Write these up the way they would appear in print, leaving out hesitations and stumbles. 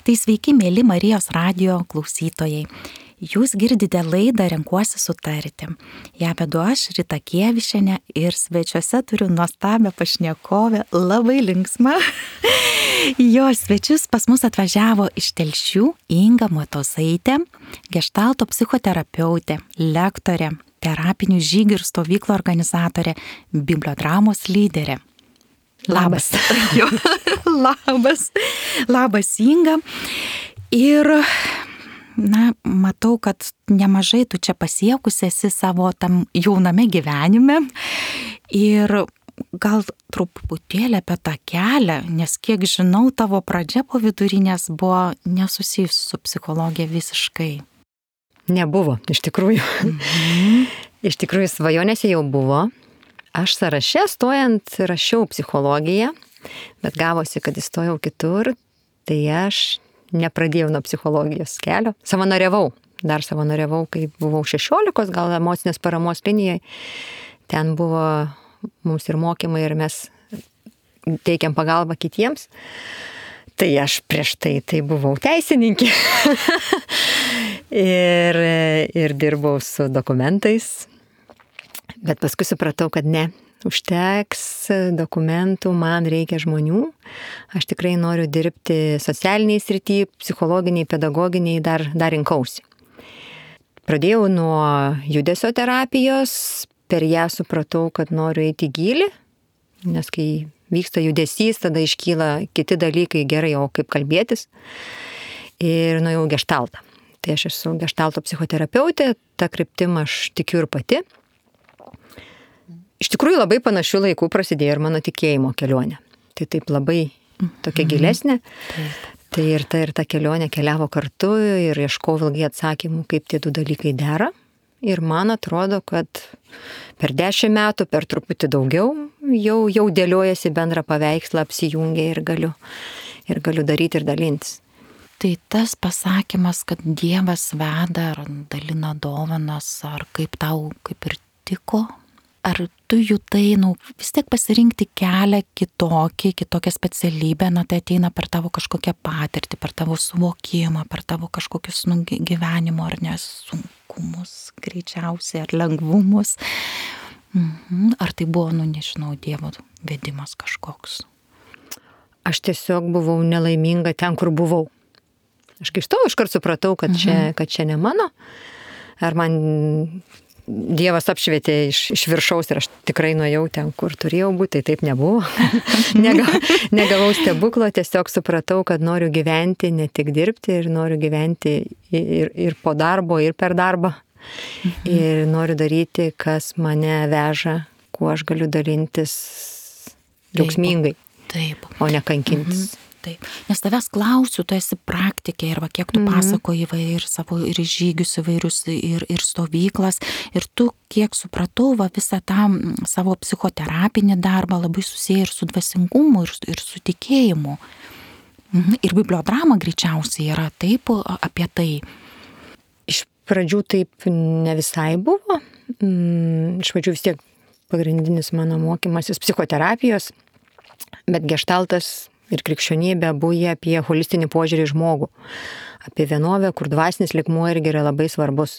Tai sveiki, mėly Marijos radijo klausytojai. Jūs girdite laidą Renkuosi sutarti. Ja vedu aš, Rita Kievišienė, ir svečiuose turiu nuostabią pašnekovę, labai linksmą. Jos svečius pas mus atvažiavo iš Telšių Inga Matosaitė, geštalto psichoterapeutė, lektorė, terapinių žygių ir stovyklų organizatorė, bibliodramos lyderė. Labas. Labas, Inga. Ir matau, kad nemažai tu čia pasiekusi esi savo tam jauname gyvenime. Ir gal truputėlį apie tą kelią, nes kiek žinau, tavo pradžia po vidurinės buvo nesusijus su psichologija visiškai. Nebuvo, iš tikrųjų. Iš tikrųjų, svajonėse jau buvo. Aš sąraše stojant rašiau psichologiją, bet gavosi, kad įstojau kitur, tai aš nepradėjau nuo psichologijos kelio. Savanoriavau, kai buvau 16, gal emocinės paramos linijoje. Ten buvo mums ir mokymai, ir mes teikiam pagalbą kitiems. Tai aš prieš tai buvau teisininkė ir dirbau su dokumentais. Bet paskui supratau, kad ne, užteks dokumentų, man reikia žmonių. Aš tikrai noriu dirbti socialiniai srity, psichologiniai, pedagoginiai, dar rinkausi. Pradėjau nuo judesio terapijos, per ją supratau, kad noriu eiti į gylį, nes kai vyksta judesys, tada iškyla kiti dalykai, gerai, o kaip kalbėtis. Ir nuėjau geštaltą. Tai aš esu geštalto psichoterapeutė, ta kryptim aš tikiu ir pati. Iš tikrųjų labai panašių laikų prasidėjo ir mano tikėjimo kelionė. Tai taip labai tokia gilesnė. Tai ir ta kelionė keliavo kartu ir ieškojau ilgai atsakymų, kaip tie du dalykai dera. Ir man atrodo, kad per 10 metų, per truputį daugiau, jau dėliojasi bendrą paveikslą, apsijungia ir galiu daryti ir dalintis. Tai tas pasakymas, kad Dievas veda ar dalina dovanas, ar kaip tau kaip ir tiko, ar tu jutai, vis tiek pasirinkti kelią kitokią specialybę, tai ateina per tavo kažkokią patirtį, per tavo suvokimą, per tavo kažkokius gyvenimo ar nesunkumus greičiausiai, ar lengvumus. Ar tai buvo, nežinau, Dievo vedimas kažkoks? Aš tiesiog buvau nelaiminga ten, kur buvau. Aš kai stojau, iškart supratau, kad čia ne mano. Ar man Dievas apšvietė iš viršaus ir aš tikrai nuėjau ten, kur turėjau būti, tai taip nebuvo. Negavau stebuklo, tiesiog supratau, kad noriu gyventi, ne tik dirbti, ir noriu gyventi ir po darbo, ir per darbą. Ir noriu daryti, kas mane veža, kuo aš galiu dalintis džiaugsmingai, o ne kankintis. Taip. Nes tavęs klausiu, tu esi praktikė ir kiek tu pasakoji ir žygius įvairius ir stovyklas, ir tu, kiek supratau, visą tą savo psichoterapinį darbą labai susiję ir su dvasingumu, ir su tikėjimu. Ir bibliodrama greičiausiai yra taip apie tai. Iš pradžių taip ne visai buvo. Iš pradžių vis tiek pagrindinis mano mokymasis psichoterapijos, bet geštaltas ir krikščionybė buvo apie holistinį požiūrį į žmogų, apie vienovę, kur dvasinis lygmuo irgi yra labai svarbus.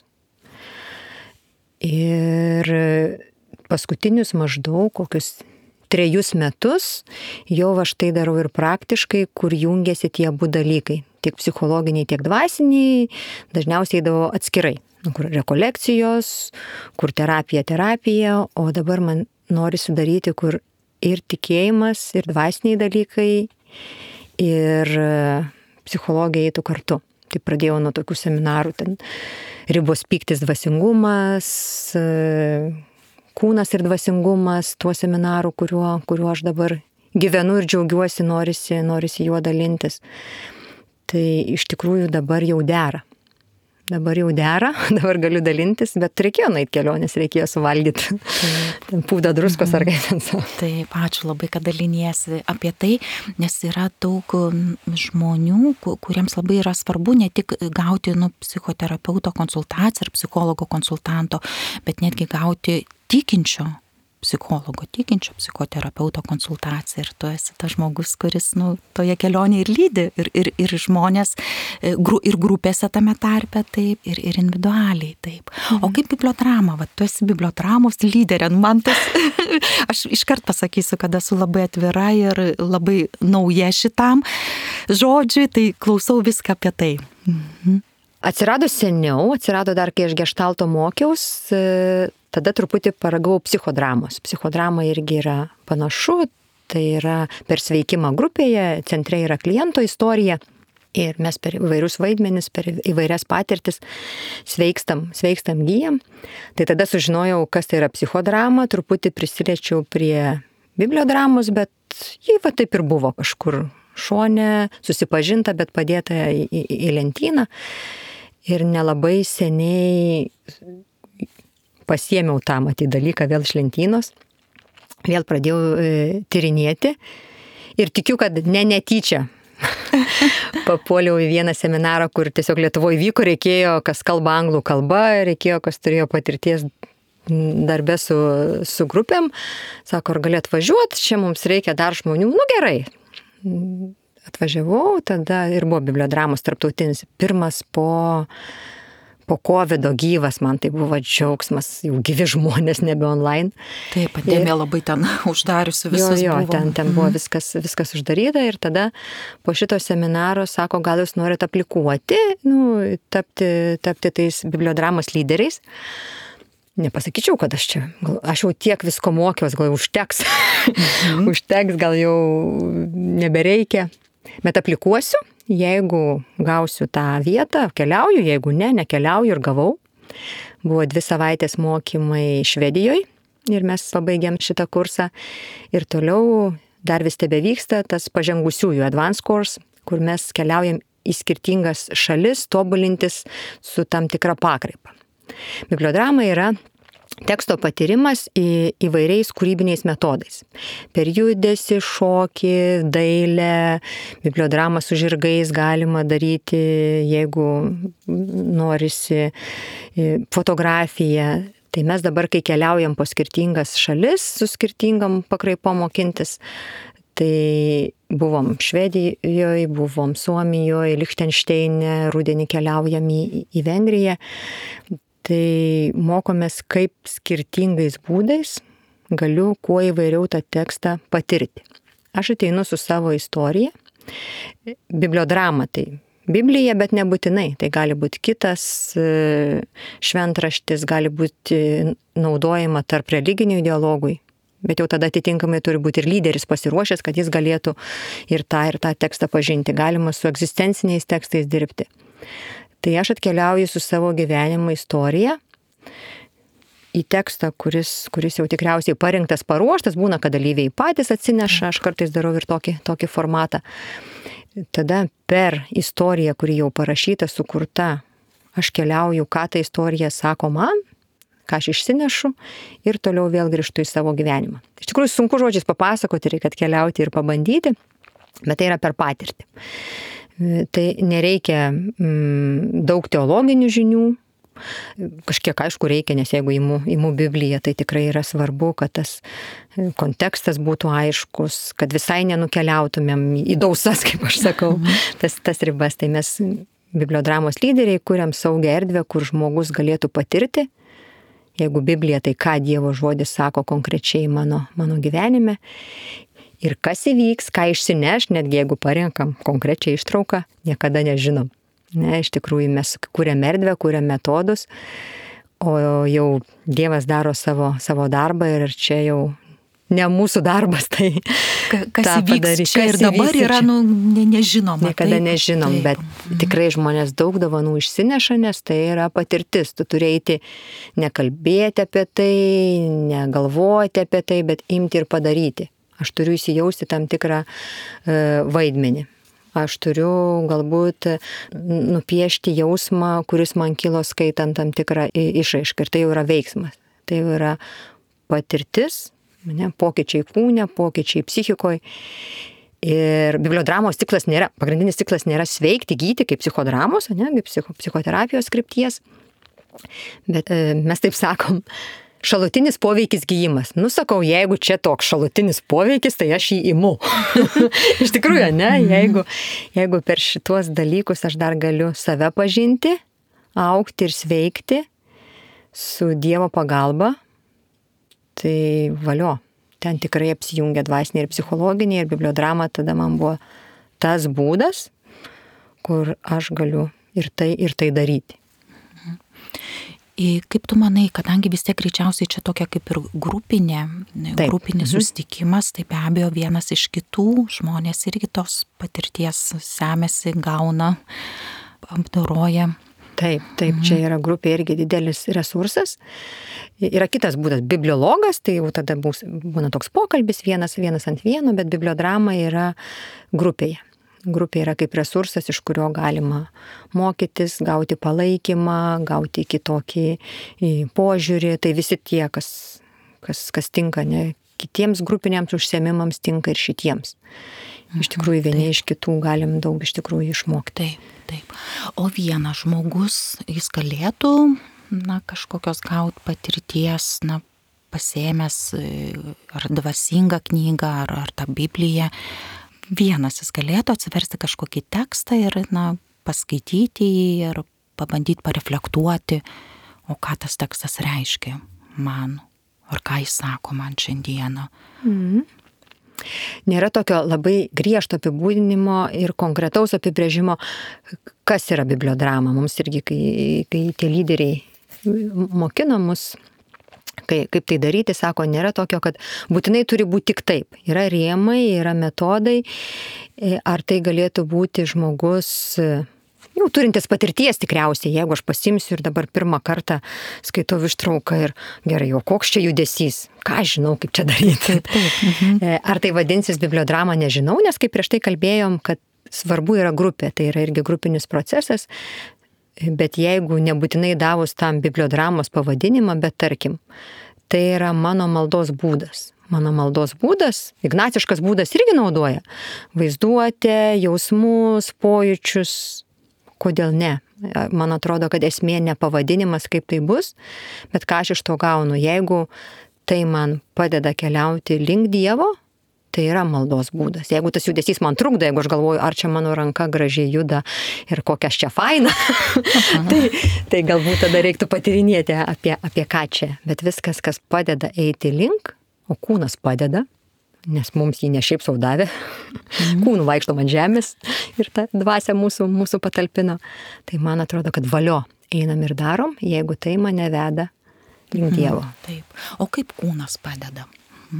Ir paskutinius maždaug kokius 3 metus jau aš tai darau ir praktiškai, kur jungiasi tie abu dalykai, tiek psichologiniai, tiek dvasiniai, dažniausiai eidavo atskirai, kur rekolekcijos, kur terapija, o dabar man norisi daryti, kur ir tikėjimas, ir dvasiniai dalykai, ir psichologija eitų kartu. Tai pradėjau nuo tokių seminarų, ten ribos, pyktis, dvasingumas, kūnas ir dvasingumas, tuo seminaru, kuriuo aš dabar gyvenu ir džiaugiuosi, norisi juo dalintis. Tai iš tikrųjų dabar jau dera. Dabar galiu dalintis, bet reikėjo nueiti kelionės, reikėjo suvalgyti pūdą druskos ar kaip ten savo. Taip, ačiū labai, kad daliniesi apie tai, nes yra daug žmonių, kuriems labai yra svarbu ne tik gauti psichoterapeuto konsultaciją ar psichologo konsultanto, bet netgi gauti tikinčio psichologo, tikinčio psichoterapeuto konsultacija ir tu esi tas žmogus, kuris toje kelionėje ir lydi ir žmonės, ir grupėse tame tarpe, taip, ir individualiai, taip. O kaip bibliodrama, tu esi bibliodramos lyderė, man tas, aš iškart pasakysiu, kad esu labai atvira ir labai nauja šitam žodžiui, tai klausau viską apie tai. Atsirado seniau, atsirado dar, kai aš geštalto mokiaus, tada truputį paragavau psichodramos. Psichodrama irgi yra panašu, tai yra per sveikimą grupėje, centre yra kliento istorija ir mes per įvairius vaidmenis, per įvairias patirtis sveikstam gyjam. Tai tada sužinojau, kas tai yra psichodrama, truputį prisiliečiau prie bibliodramos, bet jį taip ir buvo kažkur šone, susipažinta, bet padėta į lentyną. Ir nelabai seniai pasiėmiau tą dalyką vėl iš lentynos, vėl pradėjau tyrinėti ir tikiu, kad netyčia papuoliau į vieną seminarą, kur tiesiog Lietuvoje vyko, reikėjo, kas kalba anglų kalba, reikėjo, kas turėjo patirties darbę su grupėm. Sako, ar gali atvažiuoti, čia mums reikia dar žmonių. Gerai. Atvažiavau, tada ir buvo bibliodramos tarptautinis. Pirmas po COVID gyvas, man tai buvo džiaugsmas, jau gyvi žmonės, nebe online. Taip, pandemija labai ten uždariusi visus. Jo, ten buvo viskas uždaryta ir tada po šito seminaro sako, gal jūs norit aplikuoti, tapti tais bibliodramos lyderiais. Nepasakyčiau, kad aš jau tiek visko mokiaus, gal užteks, užteks, gal jau nebereikia. Bet aplikuosiu, jeigu gausiu tą vietą, keliauju, jeigu nekeliauju ir gavau. Buvo 2 savaitės mokymai Švedijoje ir mes pabaigėm šitą kursą. Ir toliau dar vis tebevyksta tas pažengusiųjų advance course, kur mes keliaujam į skirtingas šalis, tobulintis su tam tikra pakraipa. Bibliodrama yra teksto patyrimas įvairiais kūrybiniais metodais. Per judesį, šokį, dailę, bibliodramą su žirgais galima daryti, jeigu norisi, fotografiją. Tai mes dabar, kai keliaujam po skirtingas šalis, su skirtingam pakraipom mokintis, tai buvom Švedijoje, buvom Suomijoje, Lichtenšteine, rudenį keliaujam į Vengriją. Tai mokomės, kaip skirtingais būdais galiu kuo įvairiau tą tekstą patirti. Aš ateinu su savo istorija. Bibliodrama tai Biblija, bet nebūtinai. Tai gali būti kitas šventraštis, gali būti naudojama tarp religinių dialogui. Bet jau tada atitinkamai turi būti ir lyderis pasiruošęs, kad jis galėtų ir tą tekstą pažinti. Galima su egzistenciniais tekstais dirbti. Tai aš atkeliauju su savo gyvenimo istorija į tekstą, kuris jau tikriausiai parinktas, paruoštas, būna, kad dalyviai patys atsineša, aš kartais darau ir tokį formatą. Tada per istoriją, kuri jau parašyta, sukurta, aš keliauju, ką ta istorija sako man, ką aš išsinešu ir toliau vėl grįžtu į savo gyvenimą. Iš tikrųjų, sunku žodžiais papasakoti, reikia atkeliauti ir pabandyti, bet tai yra per patirtį. Tai nereikia daug teologinių žinių, kažkiek aišku reikia, nes jeigu imu Bibliją, tai tikrai yra svarbu, kad tas kontekstas būtų aiškus, kad visai nenukeliautumėm į dausas, kaip aš sakau, tas ribas. Tai mes bibliodramos lyderiai kuriam saugią erdvę, kur žmogus galėtų patirti, jeigu Biblija, tai ką Dievo žodis sako konkrečiai mano gyvenime. Ir kas įvyks, ką išsineš, netgi jeigu parenkam konkrečią ištrauką, niekada nežinom. Iš tikrųjų, mes kūrėm erdvę, kūrėm metodus, o jau Dievas daro savo darbą ir čia jau ne mūsų darbas. Tai kas įvyks čia ir dabar yra nežinoma. Niekada nežinom, bet tikrai žmonės daug dovanų išsineša, nes tai yra patirtis. Tu turi eiti nekalbėti apie tai, negalvoti apie tai, bet imti ir padaryti. Aš turiu įsijausti tam tikrą vaidmenį. Aš turiu galbūt nupiešti jausmą, kuris man kilo skaitant tam tikrą išraišką. Ir tai jau yra veiksmas. Tai jau yra patirtis, pokyčiai kūne, pokyčiai psichikoje. Ir bibliodramos pagrindinis tikslas nėra sveikti, gydyti kaip psichodramos, kaip psichoterapijos krypties. Bet mes taip sakom, šalutinis poveikis gyjimas. Nu, sakau, jeigu čia toks šalutinis poveikis, tai aš jį imu. Iš tikrųjų, ne? Jeigu per šituos dalykus aš dar galiu save pažinti, augti ir sveikti su Dievo pagalba, tai valio. Ten tikrai apsijungia dvasiniai ir psichologiniai ir bibliodrama tada man buvo tas būdas, kur aš galiu ir tai daryti. Kaip tu manai, kadangi vis tiek greičiausiai čia tokia kaip ir grupinis susitikimas, tai be abejo vienas iš kitų žmonės irgi tos patirties semėsi, gauna, apdoroja. Taip, čia yra grupė irgi didelis resursas. Yra kitas būdas, bibliologas, tai jau tada būna toks pokalbis vienas ant vieno, bet bibliodrama yra grupėje. Grupė yra kaip resursas, iš kurio galima mokytis, gauti palaikymą, gauti kitokį požiūrį. Tai visi tie, kas tinka, ne, kitiems grupiniams užsiėmimams tinka ir šitiems. Iš tikrųjų, vieni iš kitų galim daug iš tikrųjų išmokti. Taip. O vienas žmogus, jis galėtų, kažkokios gauti patirties, pasėmęs ar dvasingą knygą, ar tą Bibliją. Vienas jis galėtų atsiversti kažkokį tekstą ir, paskaityti jį ir pabandyti pareflektuoti, o ką tas tekstas reiškia man, ar ką jis sako man šiandieną. Nėra tokio labai griežto apibūdinimo ir konkretaus apibrėžimo, kas yra bibliodrama. Mums irgi, kai tie lyderiai mokino mus, kaip tai daryti, sako, nėra tokio, kad būtinai turi būti tik taip. Yra rėmai, yra metodai, ar tai galėtų būti žmogus jau turintis patirties tikriausiai, jeigu aš pasimsiu ir dabar pirmą kartą skaitau ištrauką ir gerai, o koks čia judesys, ką aš žinau, kaip čia daryti. Ar tai vadinsis bibliodrama, nežinau, nes kaip prieš tai kalbėjom, kad svarbu yra grupė, tai yra irgi grupinis procesas, bet jeigu nebūtinai davus tam bibliodramos pavadinimą, bet tarkim, tai yra mano maldos būdas. Mano maldos būdas, ignaciškas būdas irgi naudoja vaizduotę, jausmus, pojūčius. Kodėl ne? Man atrodo, kad esmė ne pavadinimas, kaip tai bus, bet ką aš iš to gaunu. Jeigu tai man padeda keliauti link Dievo, tai yra maldos būdas. Jeigu tas judesys man trukdo, jeigu aš galvoju, ar čia mano ranka gražiai juda ir kokia aš čia faina, tai galbūt tada reiktų patyrinėti apie ką čia. Bet viskas, kas padeda eiti link, o kūnas padeda, nes mums jį ne šiaip sau davė, kūnų vaikštom ant žemės ir ta dvasia mūsų patalpino. Tai man atrodo, kad valio einam ir darom, jeigu tai mane veda link Dievo. Taip. O kaip kūnas padeda?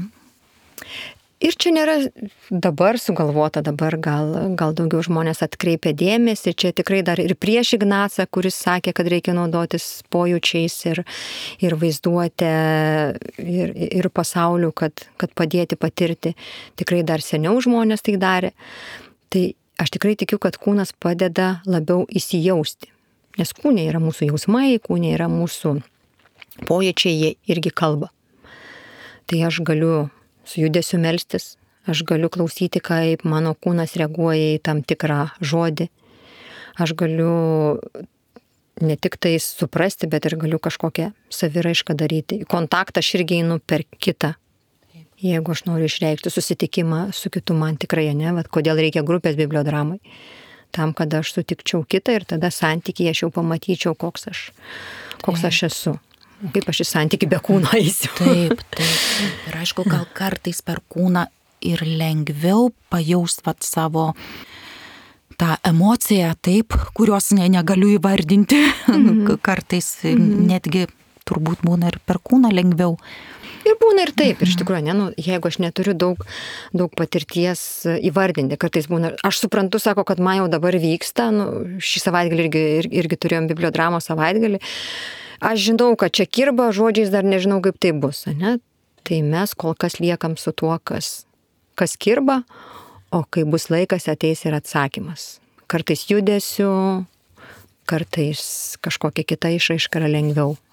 Ir čia nėra dabar sugalvota, dabar gal daugiau žmonės atkreipia dėmesį, čia tikrai dar ir prieš Ignacą, kuris sakė, kad reikia naudotis pojūčiais ir vaizduotę ir pasauliu, kad padėti patirti. Tikrai dar seniau žmonės tai darė. Tai aš tikrai tikiu, kad kūnas padeda labiau įsijausti, nes kūne yra mūsų jausmai, kūne yra mūsų pojūčiai, jie irgi kalba. Tai aš galiu su judesiu melstis, aš galiu klausyti, kaip mano kūnas reaguoja į tam tikrą žodį. Aš galiu ne tik tai suprasti, bet ir galiu kažkokią saviraišką daryti. Į kontaktą aš irgi einu per kitą. Jeigu aš noriu išreikšti susitikimą su kitu, man tikrai ne, kodėl reikia grupės bibliodramai. Tam, kad aš sutikčiau kitą ir tada santykyje aš jau pamatyčiau, koks aš esu. Kaip aš į santykį be kūno eisiu. Taip. Ir aišku, gal kartais per kūną ir lengviau pajaust savo tą emociją, taip, kurios negaliu įvardinti. Kartais netgi turbūt būna ir per kūną lengviau. Ir būna ir taip, ir iš tikrųjų, jeigu aš neturiu daug patirties įvardinti, kartais būna, aš suprantu, sako, kad man jau dabar vyksta, šį savaitgalį irgi turėjom bibliodramos savaitgalį. Aš žinau, kad čia kirba, žodžiais dar nežinau, kaip tai bus, ne? Tai mes kol kas liekam su tuo, kas kirba, o kai bus laikas, ateis ir atsakymas. Kartais judesiu, kartais kažkokia kita išraiška yra lengviau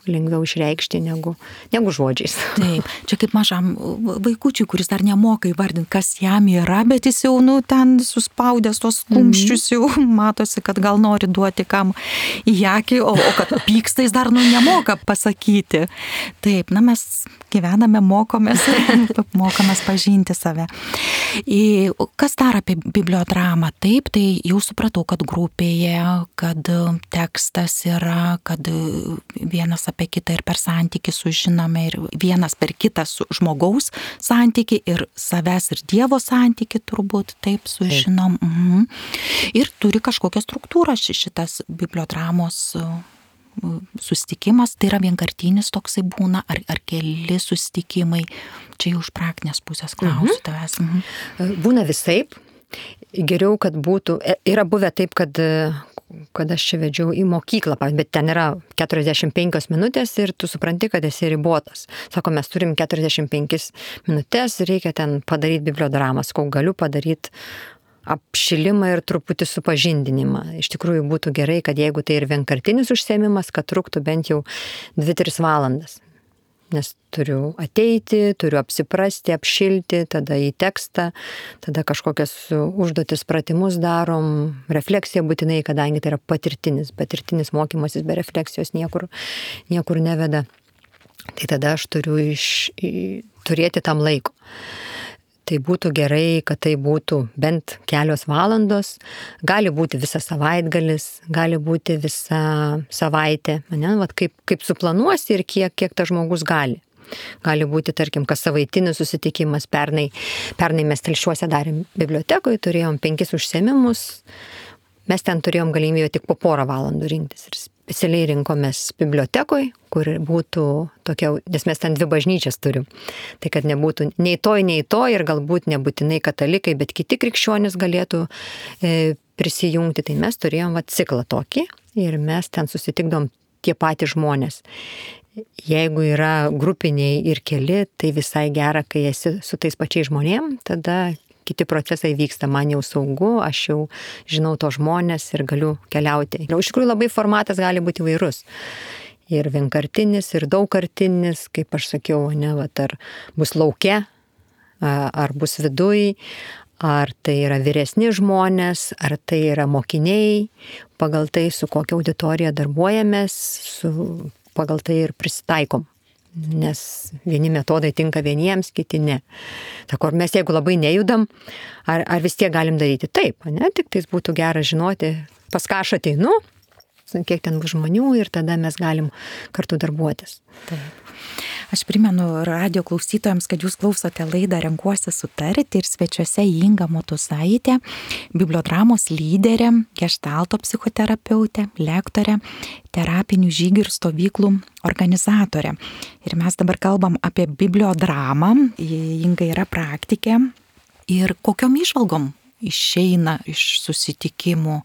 lengviau išreikšti negu žodžiais. Taip, čia kaip mažam vaikučiui, kuris dar nemoka įvardinti, kas jam yra, bet jis jau, ten suspaudęs tos kumščius, jau matosi, kad gal nori duoti kam į akį, o kad pyksta jis dar, nemoka pasakyti. Taip, mes gyvename, mokomės pažinti save. Kas dar apie bibliodramą? Taip, tai jau supratau, kad grupėje, kad tekstas yra, kad vienas apie kitą ir per santykį sužinome, ir vienas per kitą su žmogaus santykį, ir savęs ir Dievo santykį turbūt taip sužinom. Ir turi kažkokią struktūrą šitas bibliodramos susitikimas, tai yra vienkartinis toksai būna, ar keli susitikimai, čia jau iš praktinės pusės klausiu tavęs. Būna visaip, geriau, kad būtų, yra buvę taip, kad aš čia vedžiau į mokyklą, bet ten yra 45 minutės ir tu supranti, kad esi ribotas. Sako, mes turim 45 minutės, reikia ten padaryti bibliodramą, sakau, galiu padaryti apšilimą ir truputį supažindinimą. Iš tikrųjų būtų gerai, kad jeigu tai ir vienkartinis užsiėmimas, kad truktų bent jau 2-3 valandas. Nes turiu ateiti, turiu apsiprasti, apšilti, tada į tekstą, tada kažkokias užduotis pratimus darom, refleksija būtinai, kadangi tai yra patirtinis mokymasis be refleksijos niekur neveda. Tai tada aš turiu turėti tam laiko. Tai būtų gerai, kad tai būtų bent kelios valandos, gali būti visas savaitgalis, gali būti visa savaitė, kaip suplanuosi ir kiek tas žmogus gali. Gali būti, tarkim, kas savaitinis susitikimas, pernai mes Telšiuose darėm bibliotekoje, turėjom 5 užsiėmimus, mes ten turėjom galimybę tik po porą valandų rinktis ir specialiai rinkomės bibliotekoje, kur būtų tokia, nes mes ten 2 bažnyčias turim, tai kad nebūtų nei to ir galbūt nebūtinai katalikai, bet kiti krikščionys galėtų prisijungti, tai mes turėjom ciklą tokį ir mes ten susitikdom tie patys žmonės. Jeigu yra grupiniai ir keli, tai visai gera, kai esi su tais pačiais žmonėm, tada kiti procesai vyksta, man jau saugu, aš jau žinau to žmonės ir galiu keliauti. Iš tikrųjų labai formatas gali būti įvairus. Ir vienkartinis, ir daugkartinis, kaip aš sakiau, ar bus lauke, ar bus viduj, ar tai yra vyresni žmonės, ar tai yra mokiniai, pagal tai, su kokia auditorija darbuojamės, pagal tai ir prisitaikom. Nes vieni metodai tinka vieniems, kiti ne. Sako, ar mes jeigu labai nejudam, ar vis tiek galim daryti taip, ne? Tik tais būtų gera žinoti, pas ką aš ateinu, kiek ten bus žmonių ir tada mes galim kartu darbuotis. Taip. Aš primenu radio klausytojams, kad jūs klausote laidą Renkuosi sutarti ir svečiuose Inga Motuzaitė, bibliodramos lyderė, geštalto psichoterapeutė, lektorė, terapinių žygių ir stovyklų organizatorė. Ir mes dabar kalbam apie bibliodramą, Inga yra praktikė. Ir kokiom įžvalgom išeina iš susitikimų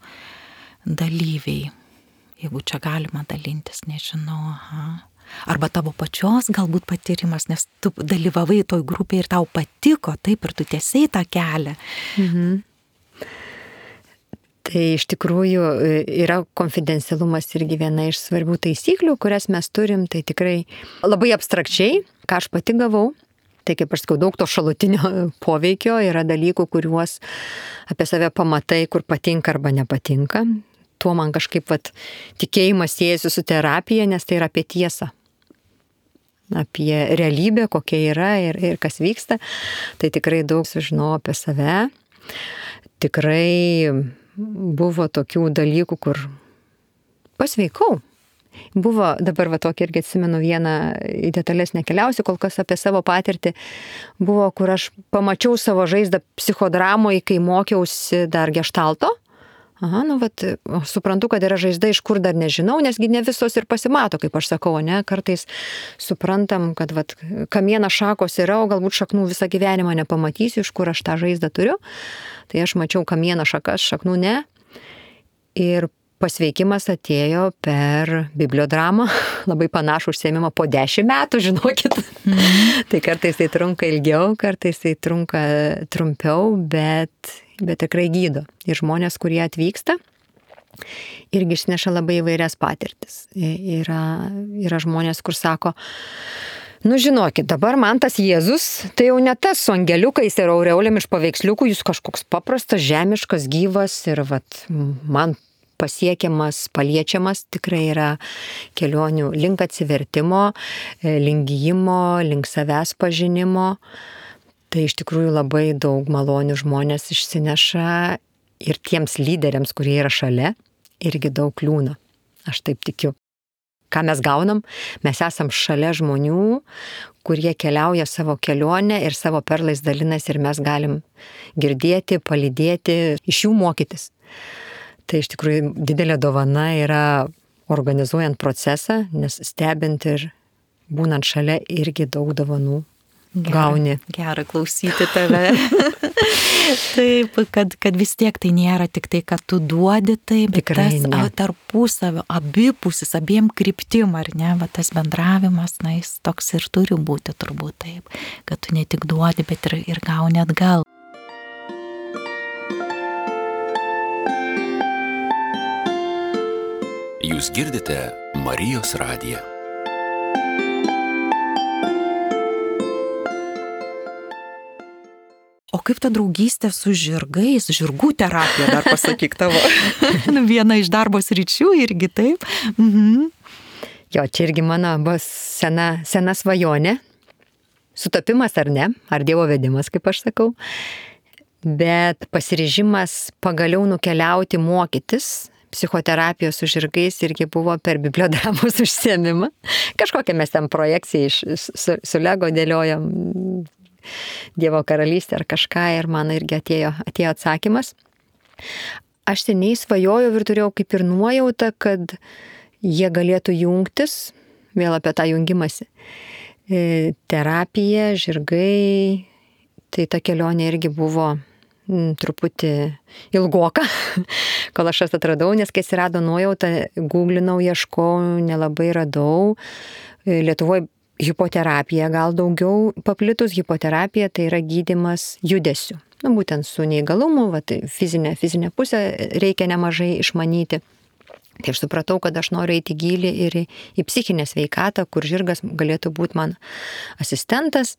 dalyviai? Jeigu čia galima dalintis, nežinau, Arba tavo pačios galbūt patyrimas, nes tu dalyvavai toj grupėje ir tau patiko, taip, ir tu tęsei tą kelią. Tai iš tikrųjų yra konfidencialumas irgi viena iš svarbių taisyklių, kurias mes turim, tai tikrai labai abstrakčiai, ką aš pati gavau. Tai kaip aš sakau, daug to šalutinio poveikio, yra dalykų, kuriuos apie save pamatai, kur patinka arba nepatinka. Tuo man kažkaip tikėjimas siejasi su terapija, nes tai yra apie tiesą. Apie realybę, kokia yra ir kas vyksta. Tai tikrai daug sužinau apie save. Tikrai buvo tokių dalykų, kur pasveikau. Buvo, dabar tokį irgi atsimenu vieną, į detalės nekeliausiu, kol kas apie savo patirtį. Buvo, kur aš pamačiau savo žaizdą psichodramoje, kai mokiausi dar geštalto. Suprantu, kad yra žaizda, iš kur dar nežinau, nesgi ne visos ir pasimato, kaip aš sakau, ne, kartais suprantam, kad kamieno šakos yra, o galbūt šaknų visą gyvenimą nepamatysiu, iš kur aš tą žaizdą turiu. Tai aš mačiau kamieno šakas, šaknų ne. Ir pasveikimas atėjo per bibliodramą, labai panašų užsiėmimą po 10 metų, žinokit. Tai kartais tai trunka ilgiau, kartais tai trunka trumpiau, bet tikrai gydo. Ir žmonės, kurie atvyksta, irgi išneša labai įvairias patirtis. Yra žmonės, kur sako, nu žinokit, dabar man tas Jėzus, tai jau ne tas su angeliukais ir aureolėm iš paveiksliukų, jis kažkoks paprastas, žemiškas, gyvas ir man pasiekiamas, paliečiamas, tikrai yra kelionių link atsivertimo, link gyjimo, link savęs pažinimo. Tai iš tikrųjų labai daug malonių žmonės išsineša ir tiems lyderiams, kurie yra šalia, irgi daug liūna. Aš taip tikiu. Ką mes gaunam? Mes esam šalia žmonių, kurie keliauja savo kelionę ir savo perlais dalinasi ir mes galim girdėti, palydėti, iš jų mokytis. Tai iš tikrųjų didelė dovana yra organizuojant procesą, nes stebint ir būnant šalia irgi daug dovanų gauni. Gera klausyti tave. Taip, kad vis tiek tai nėra tik tai, kad tu duodi tai, bet tikrai tas tarpusavio, abipusis, abiem kryptim, ar ne, va tas bendravimas, na, jis toks ir turi būti turbūt taip, kad tu ne tik duodi, bet ir gauni atgal. Jūs girdite Marijos radiją. O kaip ta draugystė su žirgais, žirgų terapija, dar pasakyk tavo. Viena iš darbo sričių irgi taip. Jo, čia irgi mano bus sena svajonė. Sutapimas ar ne, ar Dievo vedimas, kaip aš sakau. Bet pasiryžimas pagaliau nukeliauti mokytis psichoterapijos su žirgais irgi buvo per bibliodramos užsiėmimą. Kažkokią mes ten projekciją su Lego dėliojom, Dievo karalystė ar kažką, ir man irgi atėjo atsakymas. Aš seniai svajojau ir turėjau kaip ir nuojautą, kad jie galėtų jungtis, vėl apie tą jungimąsi. Terapija, žirgai, tai ta kelionė irgi buvo truputį ilgoka, kol aš atradau, nes kai atsirado nuojauta, googlinau, ieškojau, nelabai radau. Lietuvoje hipoterapija gal daugiau paplitus. Hipoterapija tai yra gydymas judesiu. Būtent su neįgalumu, tai fizinę pusę reikia nemažai išmanyti. Tai aš supratau, kad aš noriu eiti gilį ir į psichinę sveikatą, kur žirgas galėtų būti man asistentas.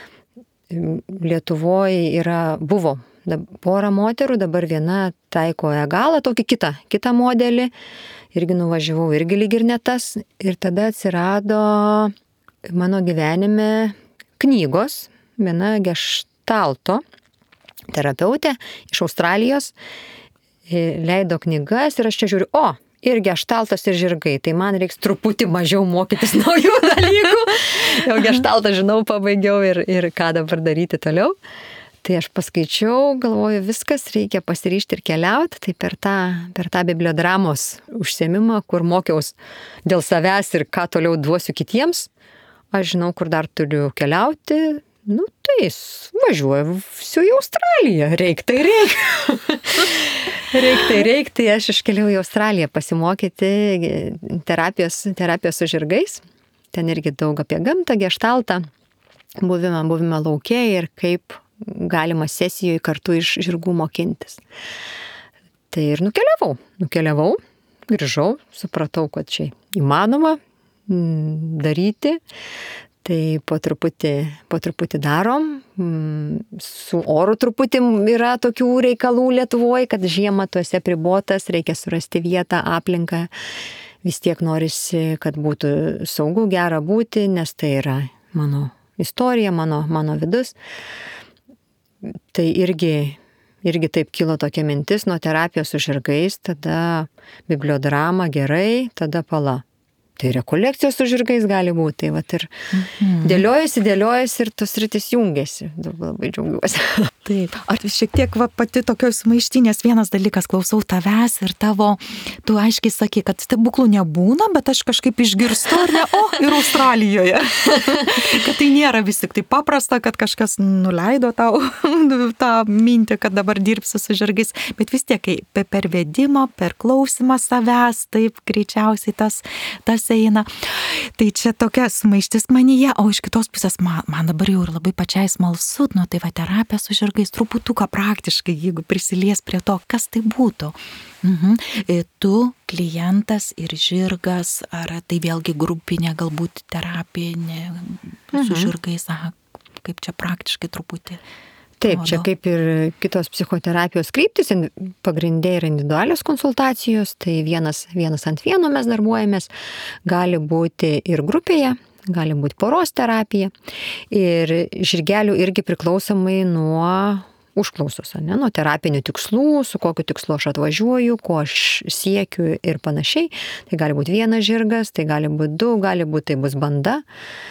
Lietuvoje buvo pora moterų, dabar viena taiko egalą, tokį kitą modelį. Irgi nuvažiavau, irgi lyg ir ne tas. Ir tada atsirado mano gyvenime knygos, viena geštalto terapeutė iš Australijos leido knygas ir aš čia žiūriu, ir geštaltas ir žirgai, tai man reiks truputį mažiau mokytis naujų dalykų. Jau geštaltą žinau, pabaigiau ir ką dabar daryti toliau. Tai aš paskaičiau, galvoju, viskas, reikia pasiryžti ir keliauti, tai per tą bibliodramos užsiėmimą, kur mokiaus dėl savęs ir ką toliau duosiu kitiems. Aš žinau, kur dar turiu keliauti, tai važiuosiu į Australiją, reik. Tai aš iškeliau į Australiją pasimokyti terapijos su žirgais. Ten irgi daug apie gamtą, geštaltą, buvimą lauke ir kaip galima sesijoje kartu iš žirgų mokintis. Tai ir nukeliavau, grįžau, supratau, kad čia įmanoma daryti, tai po truputį darom. Su oru truputį yra tokių reikalų Lietuvoje, kad žiemą tu esi apribotas, reikia surasti vietą, aplinką. Vis tiek norisi, kad būtų saugu, gera būti, nes tai yra mano istorija, mano vidus. Tai irgi taip kilo tokia mintis nuo terapijos su žirgais, tada bibliodrama gerai, tada pala. Tai rekolekcijos su žirgais gali būti. Tai vat ir dėliojasi ir tos rytis jungiasi. Labai džiaugiuosi. Taip. Ar šiek tiek pati tokios maištinės vienas dalykas, klausau tavęs ir tu aiškiai sakai, kad stebuklų nebūna, bet aš kažkaip išgirstu, ar ne, ir Australijoje. Kad tai nėra vis tik tai paprasta, kad kažkas nuleido tau tą mintį, kad dabar dirbsi su žirgais, bet vis tiek per vedimą, per klausimą savęs, taip greičiausiai tas eina. Tai čia tokia sumaištis manyje, o iš kitos pusės man dabar jau ir labai pačiai smalsu, tai va terapija su žirgais truputuką praktiškai, jeigu prisilies prie to, kas tai būtų. Tu, klientas ir žirgas, ar tai vėlgi grupinė galbūt terapija su žirgais, kaip čia praktiškai truputį. Taip, čia kaip ir kitos psichoterapijos kryptis, pagrindė yra individualios konsultacijos, tai vienas ant vieno mes darbuojamės, gali būti ir grupėje, gali būti poros terapija ir žirgelių irgi priklausomai nuo užklausos, nuo terapinių tikslų, su kokiu tikslu aš atvažiuoju, ko aš siekiu ir panašiai. Tai gali būti vienas žirgas, tai gali būti du, gali būti tai bus banda,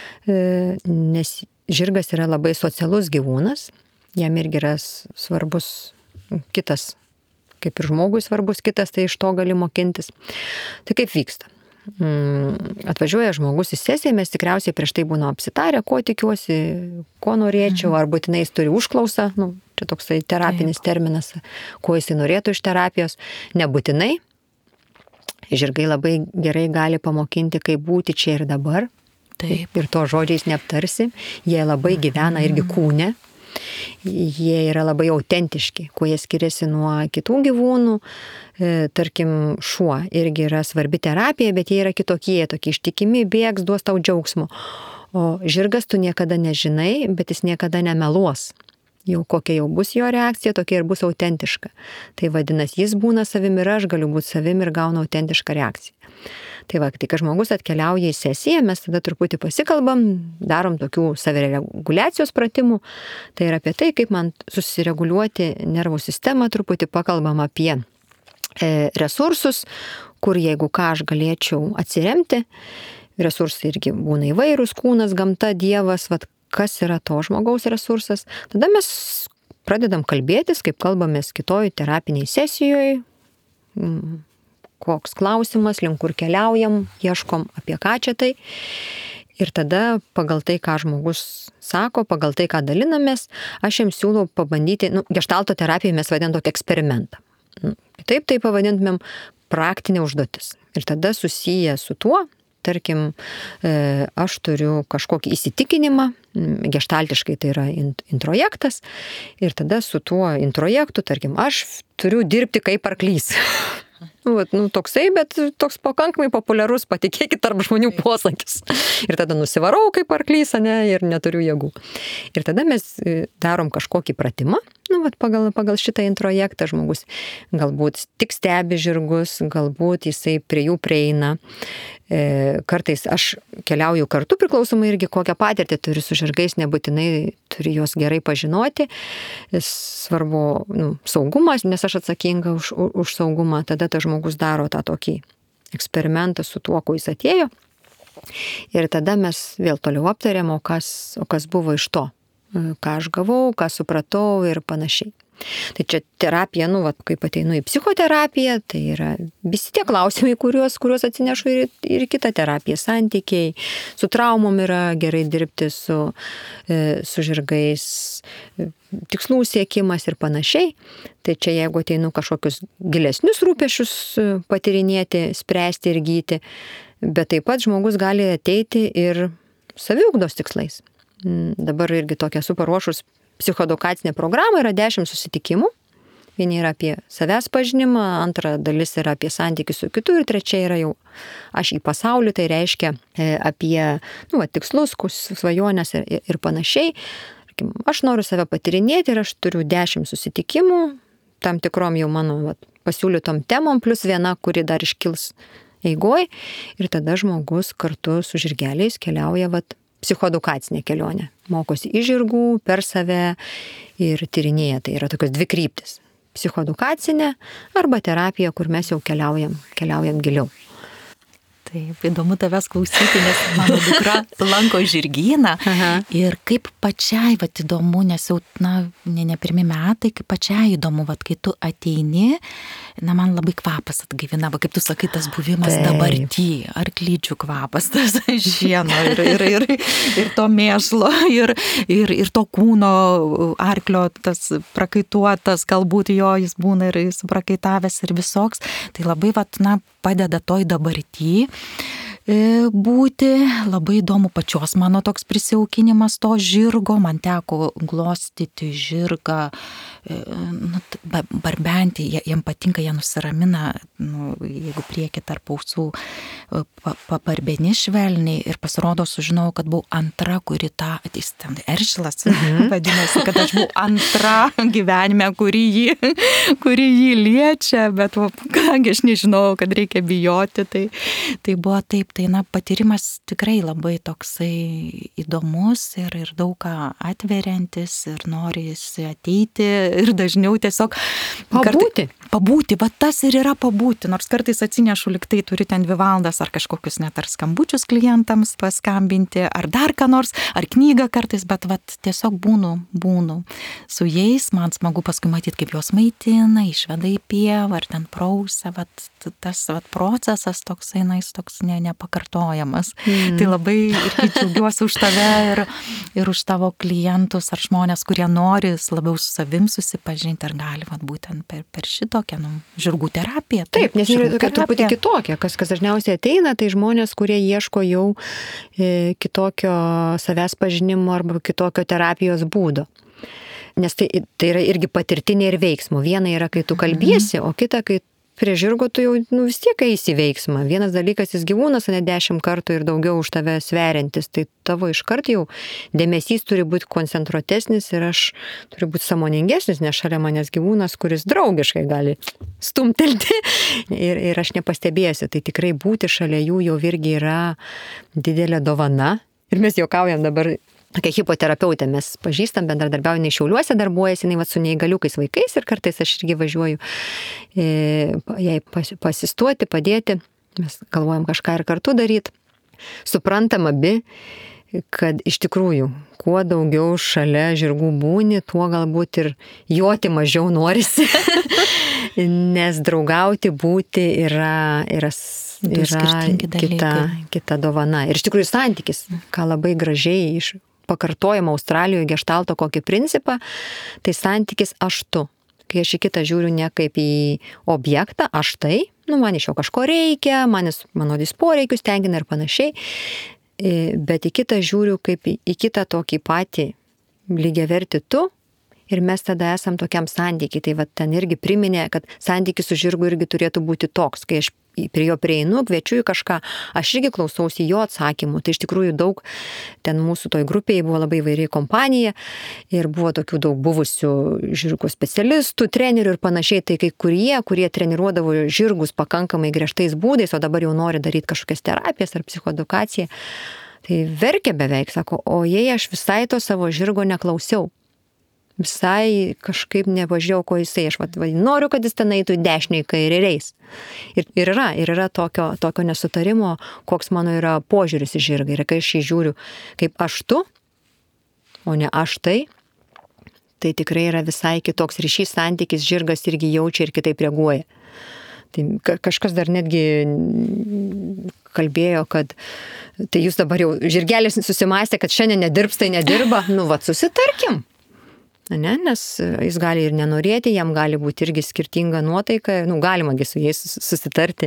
nes žirgas yra labai socialus gyvūnas. Jam irgi yra svarbus kitas, kaip ir žmogui svarbus kitas, tai iš to gali mokintis. Tai kaip vyksta? Atvažiuoja žmogus į sesiją, mes tikriausiai prieš tai būna apsitarę, ko tikiuosi, ko norėčiau, ar būtinai jis turi užklausą, čia toksai terapinis terminas, ko jis norėtų iš terapijos, nebūtinai. Žirgai labai gerai gali pamokinti, kaip būti čia ir dabar. Taip. Ir to žodžiais neaptarsi, jie labai gyvena irgi kūne. Jie yra labai autentiški, kuo jie skiriasi nuo kitų gyvūnų. Tarkim, šuo irgi yra svarbi terapija, bet jie yra kitokie, tokie ištikimi, bėgs, duos tau džiaugsmo. O žirgas tu niekada nežinai, bet jis niekada nemeluos. Jau kokia jau bus jo reakcija, tokia ir bus autentiška. Tai vadinasi, jis būna savimi ir aš galiu būti savimi ir gaunu autentišką reakciją. Tai va, kai žmogus atkeliauja į sesiją, mes tada truputį pasikalbam, darom tokių savireguliacijos pratimų. Tai yra apie tai, kaip man susireguliuoti nervų sistemą, truputį pakalbam apie resursus, kur jeigu ką aš galėčiau atsiremti. Resursai irgi būna įvairūs, kūnas, gamta, dievas, kas yra to žmogaus resursas. Tada mes pradedam kalbėtis, kaip kalbamės kitoj terapiniai sesijoje. Koks klausimas, link kur keliaujam, ieškom apie ką čia tai. Ir tada pagal tai, ką žmogus sako, pagal tai, ką dalinamės, aš jiems siūlau pabandyti, geštalto terapijoje mes vadinam tokį eksperimentą. Taip tai pavadintumėm praktinė užduotis. Ir tada susiję su tuo, tarkim, aš turiu kažkokį įsitikinimą, geštaltiškai tai yra introjektas, ir tada su tuo introjektu, tarkim, aš turiu dirbti kaip arklys. Toksai, bet toks pakankamai populiarus, patikėkit, tarp žmonių posakis. Ir tada nusivarau kaip arklys, ir neturiu jėgų. Ir tada mes darom kažkokį pratimą, pagal šitą introjektą žmogus galbūt tik stebi žirgus, galbūt jisai prie jų prieina. Kartais aš keliauju kartu, priklausomai irgi kokią patirtį turiu su žirgais, nebūtinai turi juos gerai pažinoti. Svarbu saugumas, nes aš atsakinga už saugumą. Tada tas žmogus daro tą tokį eksperimentą su tuo, ko jis atėjo. Ir tada mes vėl toliau aptarėm, o kas buvo iš to, ką aš gavau, ką supratau ir panašiai. Tai čia terapija, kaip ateinu į psichoterapiją, tai yra visi tie klausimai, kuriuos atsinešu ir kitą terapiją, santykiai, su traumom yra gerai dirbti su žirgais, tikslų siekimas ir panašiai. Tai čia jeigu ateinu kažkokius gilesnius rūpesčius patyrinėti, spręsti ir gyti, bet taip pat žmogus gali ateiti ir saviugdos tikslais. Dabar irgi tokia paruošus psichoedukacinė programa, yra 10 susitikimų. Vieni yra apie savęs pažinimą, antra dalis yra apie santykius su kitu ir trečia yra jau aš į pasaulį, tai reiškia apie tikslus, svajonės ir panašiai. Aš noriu save patyrinėti ir aš turiu 10 susitikimų, tam tikrom jau mano pasiūlytom temom, plus viena, kuri dar iškils eigoj. Ir tada žmogus kartu su žirgeliais keliauja psichoedukacinė kelionė. Mokosi iš žirgų, per save ir tyrinėja. Tai yra tokios 2 kryptis. Psichoedukacinė arba terapija, kur mes jau keliaujam giliau. Taip, įdomu tavęs klausyti, nes mano dukra lanko žirgyną. Ir kaip pačiai įdomu, nes jau, ne pirmi metai, kaip pačiai įdomu, kai tu ateini, man labai kvapas atgaivina, kaip tu sakai, tas buvimas dabarty, arklydžių kvapas, tas šieno ir to mėšlo, ir to kūno arklio, tas prakaituotas, galbūt jis būna ir suprakaitavęs ir visoks. Tai labai, padeda toj dabarty. būti. Labai įdomu pačios mano toks prisijaukinimas to žirgo. Man teko glostyti žirgą, barbenti, jiem patinka, jie nusiramina, jeigu prieki tarp ausų pabarbeni švelniai, ir pasirodo sužinau, kad buvau antra, kuri tą, ten Eršilas vadinasi, kad aš buvau antra gyvenime, kuri jį liečia, bet kągi aš nežinau, kad reikia bijoti, tai buvo taip, tai patyrimas tikrai labai toksai įdomus ir daug ką atveriantis, ir norisi ateiti ir dažniau tiesiog pabūti, va tas ir yra pabūti, nors kartais atsinešu liktai, turi ten 2 valandas ar kažkokius net ar skambučius klientams paskambinti, ar dar ką nors, ar knygą kartais, bet va tiesiog būnu su jais, man smagu paskui matyti, kaip juos maitina, išveda į pievą, ar ten prausia, va tas va procesas toksai, jis toks nepakartojamas. Tai labai irgi džiaugiuosi už tave ir už tavo klientus ar žmonės, kurie nori labiau su savim susipažinti, ar gali būtent per šitokią žirgų terapiją. Taip, nes yra tokia truputį kitokia. Kas dažniausiai ateina, tai žmonės, kurie ieško jau kitokio savęs pažinimo arba kitokio terapijos būdo. Nes tai yra irgi patirtinė ir veiksmo. Viena yra, kai tu kalbiesi, o kita, kai prie žirgo tu jau vis tiek eisi veiksmą. Vienas dalykas, jis gyvūnas, ne 10 kartų ir daugiau už tave sveriantis, tai tavo iškart jau dėmesys turi būti koncentruotesnis ir aš turiu būti sąmoningesnis, nes šalia manęs gyvūnas, kuris draugiškai gali stumtelti ir aš nepastebėsiu. Tai tikrai būti šalia jų jau irgi yra didelė dovana. Ir mes juokaujam dabar, kai hipoterapeutė, mes pažįstam, bendradarbiaujame, jinai Šiauliuose darbuojasi, jinai su neįgaliukais vaikais ir kartais aš irgi važiuoju jai pasistuoti, padėti, mes galvojam kažką ir kartu daryti. Suprantam abi, kad iš tikrųjų, kuo daugiau šalia žirgų būni, tuo galbūt ir joti mažiau norisi, nes draugauti, būti yra kita dovana. Ir iš tikrųjų santykis, ką labai gražiai pakartojama Australijoje geštalto kokį principą, tai santykis aš tu. Kai aš į kitą žiūriu ne kaip į objektą, aš tai, man iš jo kažko reikia, mano poreikius tenkina ir panašiai, bet į kitą žiūriu kaip į kitą tokį patį lygiavertį tu, ir mes tada esam tokiam santykiai. Tai ten irgi priminė, kad santykis su žirgu irgi turėtų būti toks, kai aš prie jo prieinu, kviečiu į kažką, aš irgi klausausi jo atsakymų. Tai iš tikrųjų daug, ten mūsų toj grupėje buvo labai įvairi kompanija ir buvo tokių daug buvusių žirgų specialistų, trenerių ir panašiai. Tai kai kurie treniruodavo žirgus pakankamai griežtais būdais, o dabar jau nori daryti kažkokias terapijas ar psichoedukaciją, tai verkia beveik, sako, o jei aš visai to savo žirgo neklausiau, visai kažkaip nevažiavau, ko jisai, aš noriu, kad jis ten eitų į dešinę, į kairę ir eis. Ir yra tokio nesutarimo, koks mano yra požiūris į žirgą. Ir kai aš jį žiūriu kaip aš tu, o ne aš tai tikrai yra visai kitoks ryšys, santykis, žirgas irgi jaučia ir kitaip reaguoja. Tai kažkas dar netgi kalbėjo, kad tai jūs dabar jau žirgelis susimąstė, kad šiandien nedirbs, tai nedirba. Susitarkim. Nes jis gali ir nenorėti, jam gali būti irgi skirtinga nuotaika, galimagi su jais susitarti.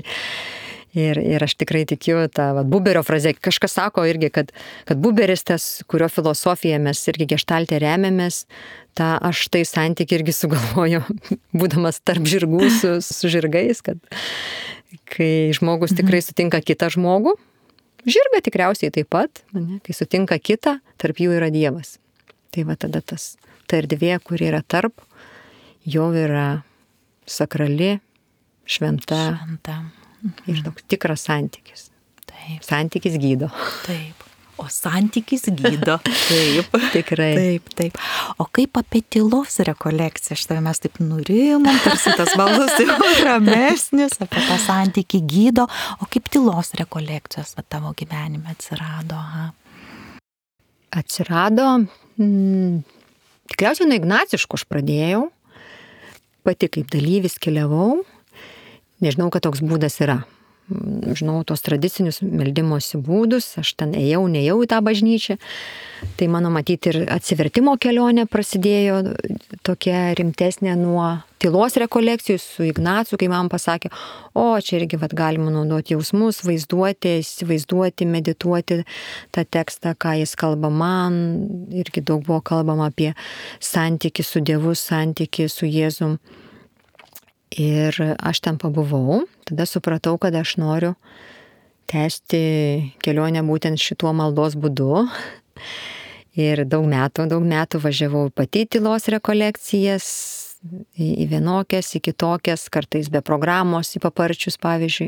Ir aš tikrai tikiu tą Buberio frazę. Kažkas sako irgi, kad Buberis tas, kurio filosofiją mes irgi geštalte remiamės, tą aš tai santykį irgi sugalvoju, būdamas tarp žirgų su žirgais, kad kai žmogus tikrai sutinka kitą žmogų, žirga tikriausiai taip pat, kai sutinka kitą, tarp jų yra Dievas. Tai tada ta erdvė, kuri yra tarp, jau yra sakrali, šventa. Ir toks tikras santykis. Taip. Santykis gydo. Taip. O santykis gydo. Taip. Tikrai. Taip. O kaip apie tylos rekolekciją? Štai mes taip nurimom, tarsi tas balsas jau ramesnis, apie tą santykį gydo. O kaip tylos rekolekcijos tavo gyvenime atsirado? Atsirado, tikriausiai nuo ignaciškų aš pradėjau, pati kaip dalyvis keliavau, nežinau, kad toks būdas yra. žinau tos tradicinius meldimosi būdus, aš ten nejau į tą bažnyčią. Tai mano matyti ir atsivertimo kelionė prasidėjo tokia rimtesnė nuo tylos rekolekcijų su Ignacu, kai man pasakė, čia irgi galima naudoti jausmus, įsivaizduoti, medituoti tą tekstą, ką jis kalba man. Irgi daug buvo kalbama apie santykį su Dievu, santykį su Jėzum. Ir aš ten pabuvau, tada supratau, kad aš noriu tęsti kelionę būtent šituo maldos būdu. Ir daug metų važiavau pati tylos rekolekcijas, į vienokias, į kitokias, kartais be programos, į Paparčius pavyzdžiui.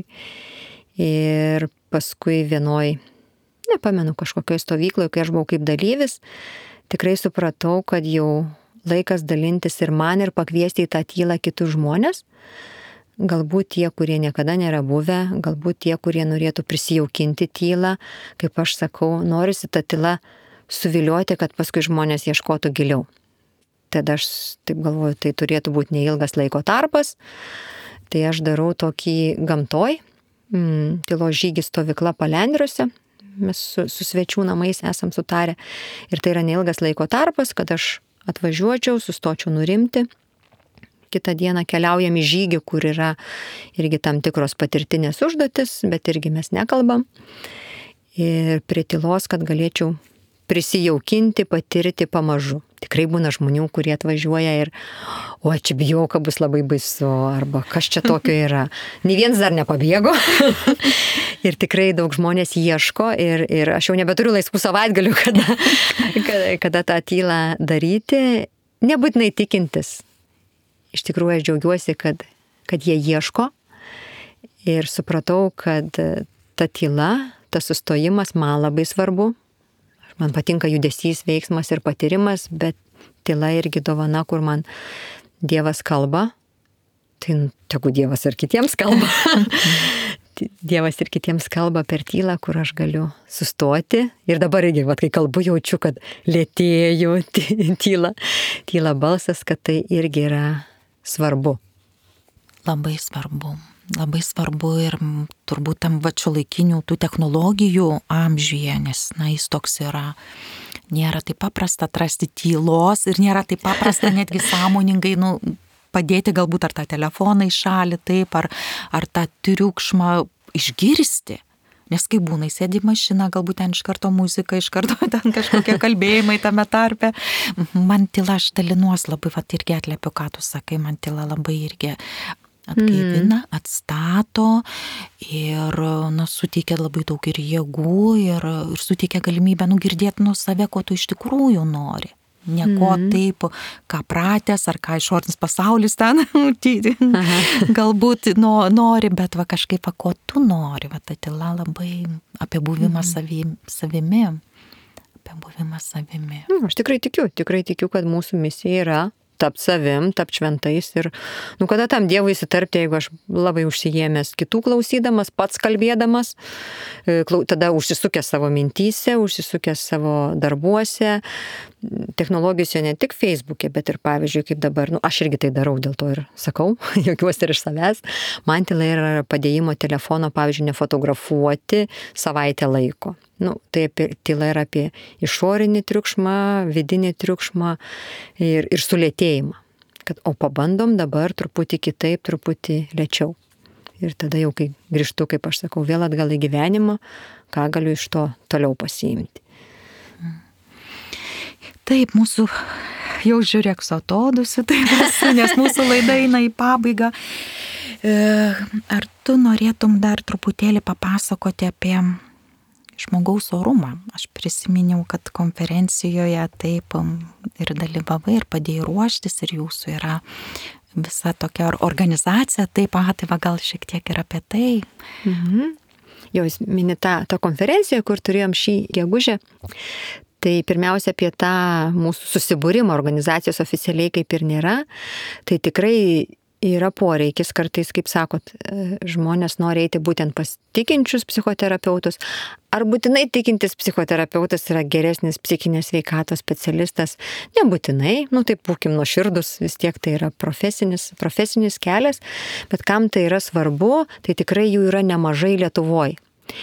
Ir paskui vienoj, nepamenu, kažkokioj stovykloje, kai aš buvau kaip dalyvis, tikrai supratau, kad jau laikas dalintis ir man ir pakviesti į tą tylą kitus žmonės. Galbūt tie, kurie niekada nėra buvę, galbūt tie, kurie norėtų prisijaukinti tylą, kaip aš sakau, norisi tą tylą suvilioti, kad paskui žmonės ieškotų giliau. Tada aš taip galvoju, tai turėtų būti neilgas laiko tarpas. Tai aš darau tokį gamtoj, tylos žygį stovykla Palendriuose. Mes su svečių namais esam sutarę. Ir tai yra neilgas laiko tarpas, kad aš atvažiuočiau, sustočiau nurimti. Kitą dieną keliaujam į žygį, kur yra irgi tam tikros patirtinės užduotis, bet irgi mes nekalbam. Ir prie tylos, kad galėčiau prisijaukinti, patirti pamažu. Tikrai būna žmonių, kurie atvažiuoja ir čia bijau, kad bus labai baisu, arba kas čia tokio yra. Nė vienas dar nepabėgo. Ir tikrai daug žmonės ieško ir aš jau nebeturiu laisvų savaitgalių, kada tą tylą daryti. Nebūtinai tikintis. Iš tikrųjų, aš džiaugiuosi, kad jie ieško ir supratau, kad ta tyla, tas sustojimas man labai svarbu. Man patinka judesys, veiksmas ir patyrimas, bet tyla irgi dovana, kur man Dievas kalba. Tai tegu Dievas ir kitiems kalba. Dievas ir kitiems kalba per tylą, kur aš galiu sustoti. Ir dabar irgi, kai kalbu, jaučiu, kad lėtėju tyla balsas, kad tai irgi yra svarbu. Labai svarbu. Labai svarbu ir turbūt tam šiuolaikinių tų technologijų amžiuje, nes jis toks yra. Nėra taip paprasta atrasti tylos ir nėra taip paprasta netgi sąmoningai padėti galbūt ar tą telefoną į šalį, taip, ar tą triukšmą išgirsti. Nes kai būna, sėdi mašina, galbūt ten iš karto muzika, iš karto ten kažkokie kalbėjimai tame tarpe. Man tyla, aš dalinuos labai, irgi atliepiu, ką tu sakai, man tyla labai irgi atgaivina, atstato ir suteikia labai daug ir jėgų ir suteikia galimybę girdėti save, ko tu iš tikrųjų nori. Ne ko taip, ką pratęs ar ką išorinis pasaulis ten galbūt nori, bet kažkaip, ko tu nori. Ta tyla labai apie buvimą savimi. Apie buvimą savimi. Aš tikrai tikiu, kad mūsų misija yra tapt savim, tapt šventais ir, kada tam Dievui įsiterpti, jeigu aš labai užsijėmęs kitų klausydamas, pats kalbėdamas, tada užsisukęs savo mintyse, užsisukęs savo darbuose, technologijose ne tik Facebook'e, bet ir pavyzdžiui, kaip dabar, aš irgi tai darau, dėl to ir sakau, juokiuosi ir iš savęs, man tyla yra padėjimo telefono, pavyzdžiui, nefotografuoti savaitę laiko. Tai tyla yra apie išorinį triukšmą, vidinį triukšmą ir sulėtėjimą. O pabandom dabar truputį kitaip, truputį lėčiau. Ir tada jau, kai grįžtu, kaip aš sakau, vėl atgal į gyvenimą, ką galiu iš to toliau pasiimti. Taip, mūsų jau žiūrėk suatodusi, nes mūsų laida eina į pabaigą. Ar tu norėtum dar truputėlį papasakoti apie žmogaus orumą? Aš prisiminiau, kad konferencijoje taip ir dalyvavai ir padėjai ruoštis ir jūsų yra visa tokia organizacija, taip, gal šiek tiek ir apie tai. Jau jūs mini tą konferenciją, kur turėjom šį gegužę. Tai pirmiausia apie tą mūsų susibūrimą, organizacijos oficialiai kaip ir nėra. Tai tikrai yra poreikis kartais, kaip sakot, žmonės nori eiti būtent pas tikinčius psichoterapeutus, ar būtinai tikintis psichoterapeutas yra geresnis psichinės sveikatos specialistas, nebūtinai, taip būkim nuoširdus, vis tiek tai yra profesinis kelias, bet kam tai yra svarbu, tai tikrai jų yra nemažai Lietuvoje.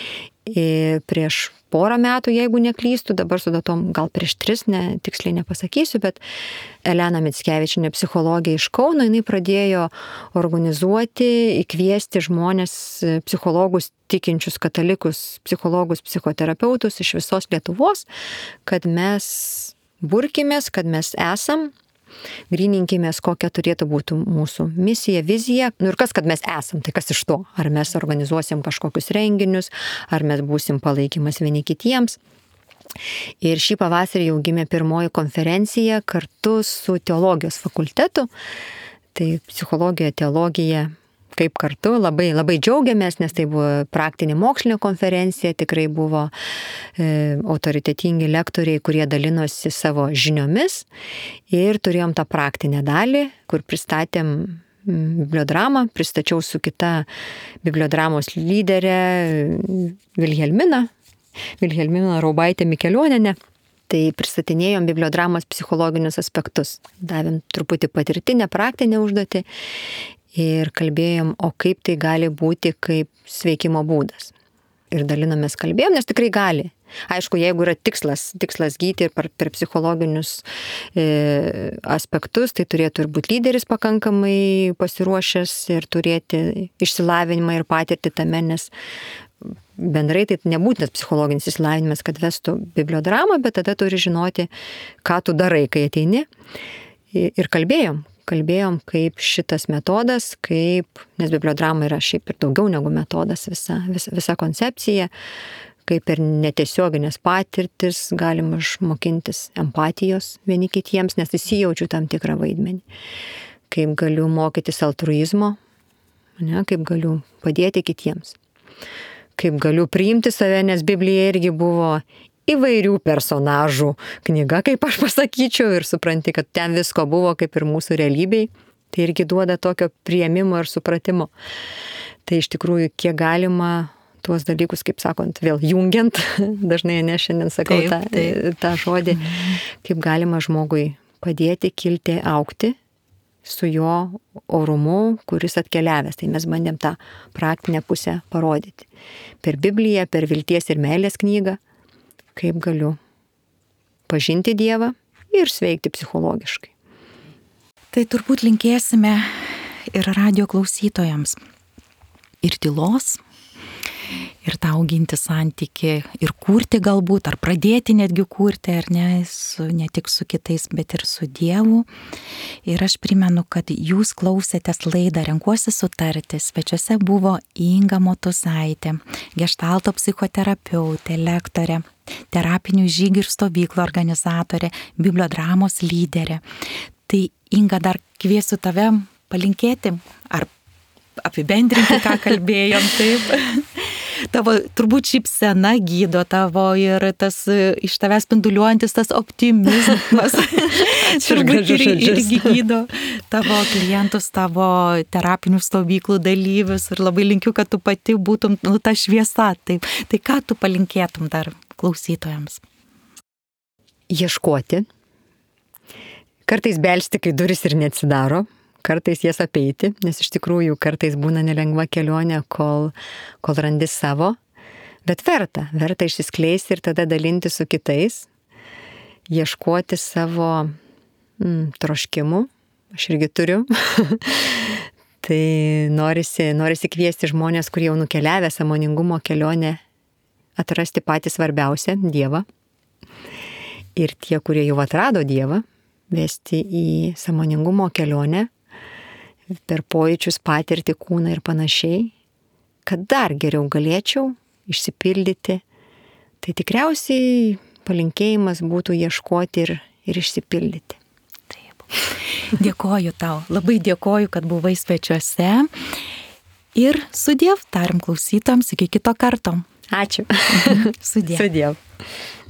Prieš porą metų, jeigu neklystu, dabar su datom gal prieš 3, tiksliai nepasakysiu, bet Elena Mickevičienė, psichologė iš Kauno, jinai pradėjo organizuoti, įkviesti žmonės, psichologus, tikinčius katalikus, psichologus, psichoterapeutus iš visos Lietuvos, kad mes burkimės, kad mes esam, grininkimės, kokia turėtų būti mūsų misija, vizija. Ir kas, kad mes esam, tai kas iš to? Ar mes organizuosim kažkokius renginius, ar mes būsim palaikymas vieni kitiems. Ir šį pavasarį jau gimė pirmoji konferencija kartu su teologijos fakultetu. Tai psichologija, teologija kaip kartu, labai, labai džiaugiamės, nes tai buvo praktinė mokslinė konferencija, tikrai buvo autoritetingi lektoriai, kurie dalinosi savo žiniomis ir turėjom tą praktinę dalį, kur pristatėm bibliodramą, pristačiau su kita bibliodramos lyderė Vilhelmina Raubaitė Mikelionienė. Tai pristatinėjom bibliodramos psichologinius aspektus, davėm truputį patirtinę, praktinę užduotį. Ir kalbėjom, o kaip tai gali būti kaip sveikimo būdas. Ir dalinomės kalbėjom, nes tikrai gali. Aišku, jeigu yra tikslas gydyti ir per psichologinius aspektus, tai turėtų ir būti lyderis pakankamai pasiruošęs ir turėti išsilavinimą ir patirtį tame, nes bendrai tai nebūtinas psichologinis išsilavinimas, kad vestų bibliodramą, bet tada turi žinoti, ką tu darai, kai ateini. Ir kalbėjom, kaip šitas metodas, nes bibliodrama yra šiaip ir daugiau negu metodas, visa koncepcija, kaip ir netiesioginės patirtis, galima mokintis empatijos vieni kitiems, nes įsijaučiu tam tikrą vaidmenį. Kaip galiu mokytis altruizmo, kaip galiu padėti kitiems. Kaip galiu priimti save, nes Biblija irgi buvo įvairių personažų knyga, kaip aš pasakyčiau, ir supranti, kad ten visko buvo kaip ir mūsų realybėj, tai irgi duoda tokio priėmimo ir supratimo. Tai iš tikrųjų, kiek galima tuos dalykus, kaip sakant, vėl jungiant, dažnai šiandien sakau tą žodį, kaip galima žmogui padėti, kilti, augti su jo orumu, kuris atkeliavęs. Tai mes bandėm tą praktinę pusę parodyti. Per Bibliją, per vilties ir meilės knygą, kaip galiu pažinti Dievą ir sveikti psichologiškai. Tai turbūt linkėsime ir radio klausytojams ir tylos, ir tą auginti santykį, ir kurti galbūt, ar pradėti netgi kurti, ar ne, ne tik su kitais, bet ir su Dievu. Ir aš primenu, kad jūs klausėtės laidą Renkuosi sutarti. Svečiuose buvo Inga Motuzaitė, geštalto psichoterapeutė, lektorė, terapinių žygių ir stovyklų organizatorė, bibliodramos lyderė. Tai Inga, dar kviesiu tave palinkėti, ar apibendrinti, ką kalbėjom, taip. Tavo turbūt šypsena gydo tavo ir tas iš tavęs spinduliuojantis tas optimizmas turbūt irgi gydo tavo klientus, tavo terapinių stovyklų dalyvius ir labai linkiu, kad tu pati būtum ta šviesa. Taip. Tai ką tu palinkėtum dar klausytojams? Ieškoti. Kartais belsti, kai duris ir neatsidaro. Kartais jas apeiti, nes iš tikrųjų kartais būna nelengva kelionė, kol randi savo, bet verta išsiskleisti ir tada dalinti su kitais, ieškoti savo troškimų, aš irgi turiu, tai norisi kviesti žmonės, kurie jau nukeliavę sąmoningumo kelionę, atrasti patį svarbiausią – Dievą, ir tie, kurie jau atrado Dievą, vesti į sąmoningumo kelionę, per pojūčius patirti kūną ir panašiai, kad dar geriau galėčiau išsipildyti. Tai tikriausiai palinkėjimas būtų ieškoti ir išsipildyti. Taip. Dėkoju tau, labai dėkoju, kad buvai svečiuose ir sudiev, tarim klausytojams iki kito karto. Ačiū. Sudiev. Sudiev.